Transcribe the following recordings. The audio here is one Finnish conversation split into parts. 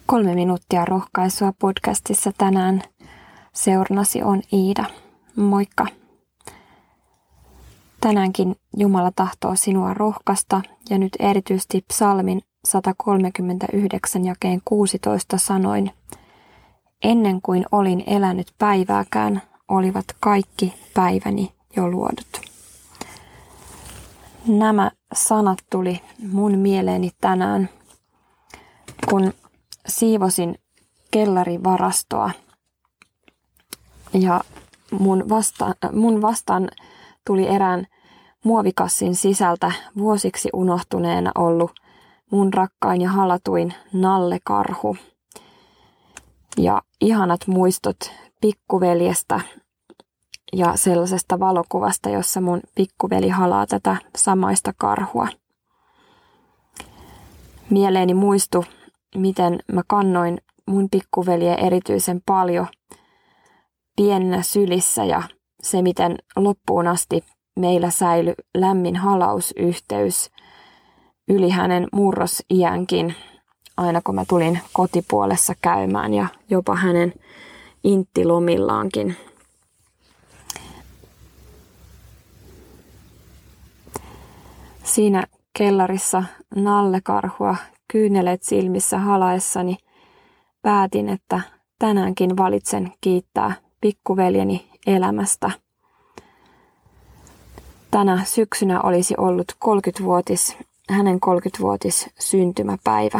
3 minuuttia rohkaisua podcastissa tänään. Seurnasi on Iida. Moikka! Tänäänkin Jumala tahtoo sinua rohkaista ja nyt erityisesti psalmin 139 jakeen 16 sanoin. Ennen kuin olin elänyt päivääkään, olivat kaikki päiväni jo luodut. Nämä sanat tuli mun mieleeni tänään, kun siivosin kellarivarastoa ja mun vastaan tuli erään muovikassin sisältä vuosiksi unohtuneena ollut mun rakkain ja halatuin nallekarhu. Ja ihanat muistot pikkuveljestä ja sellaisesta valokuvasta, jossa mun pikkuveli halaa tätä samaista karhua. Mieleeni muistui, miten mä kannoin mun pikkuveliä erityisen paljon pienenä sylissä ja se, miten loppuun asti meillä säilyi lämmin halausyhteys yli hänen murrosiänkin, aina kun mä tulin kotipuolessa käymään ja jopa hänen inttilomillaankin. Siinä kellarissa nallekarhua kyyneleet silmissä halaessani päätin, että tänäänkin valitsen kiittää pikkuveljeni elämästä. Tänä syksynä olisi ollut hänen 30-vuotis syntymäpäivä.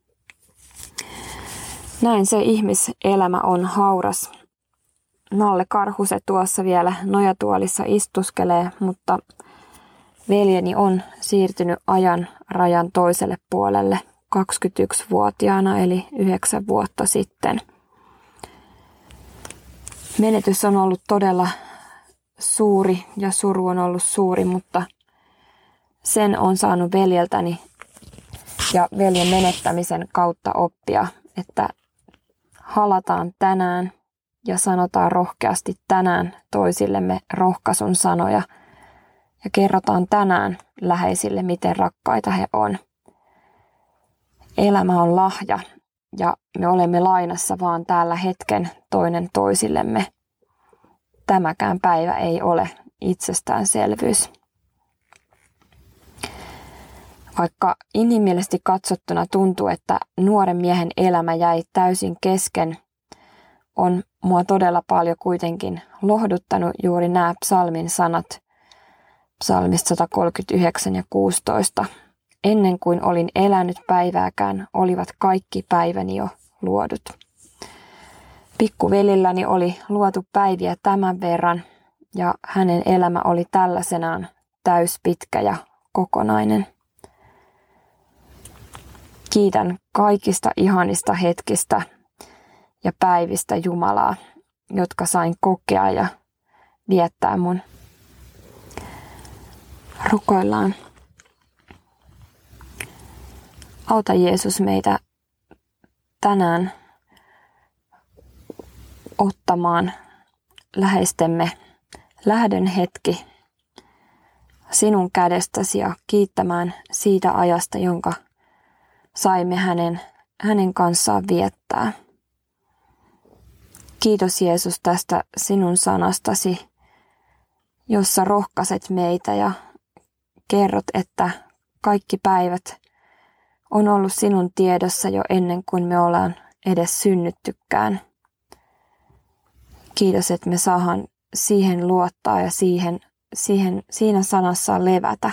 Näin se ihmiselämä on hauras. Nallekarhu se tuossa vielä nojatuolissa istuskelee, mutta veljeni on siirtynyt ajan rajan toiselle puolelle 21-vuotiaana eli 9 vuotta sitten. Menetys on ollut todella suuri ja suru on ollut suuri, mutta sen on saanut veljeltäni ja veljen menettämisen kautta oppia, että halataan tänään ja sanotaan rohkeasti tänään toisillemme rohkaisun sanoja ja kerrotaan tänään läheisille, miten rakkaita he on. Elämä on lahja ja me olemme lainassa vaan täällä hetken toinen toisillemme. Tämäkään päivä ei ole itsestäänselvyys. Vaikka inhimillisesti katsottuna tuntuu, että nuoren miehen elämä jäi täysin kesken, on mua todella paljon kuitenkin lohduttanut juuri nämä psalmin sanat psalmista 139 ja 16. Ennen kuin olin elänyt päivääkään, olivat kaikki päiväni jo luodut. Pikkuvelilläni oli luotu päiviä tämän verran ja hänen elämä oli tällaisenaan täyspitkä ja kokonainen. Kiitän kaikista ihanista hetkistä ja päivistä Jumalaa, jotka sain kokea ja viettää mun. Rukoillaan. Auta Jeesus meitä tänään ottamaan läheistemme lähdön hetki sinun kädestäsi ja kiittämään siitä ajasta, jonka saimme hänen kanssaan viettää. Kiitos Jeesus tästä sinun sanastasi, jossa rohkaiset meitä ja kerrot, että kaikki päivät on ollut sinun tiedossa jo ennen kuin me ollaan edes synnyttykään. Kiitos, että me saadaan siihen luottaa ja siinä sanassa levätä.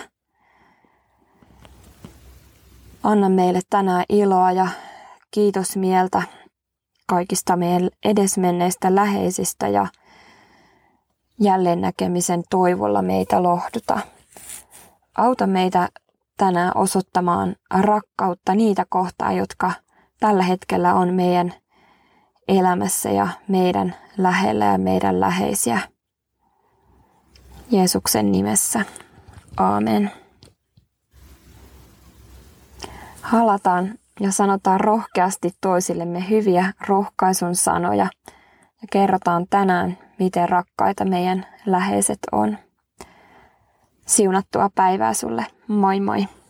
Anna meille tänään iloa ja kiitosmieltä kaikista meidän edesmenneistä läheisistä ja jälleen näkemisen toivolla meitä lohduta. Auta meitä tänään osoittamaan rakkautta niitä kohtaa, jotka tällä hetkellä on meidän elämässä ja meidän lähellä ja meidän läheisiä. Jeesuksen nimessä. Aamen. Halataan ja sanotaan rohkeasti toisillemme hyviä rohkaisun sanoja ja kerrotaan tänään, miten rakkaita meidän läheiset on. Siunattua päivää sulle. Moi moi!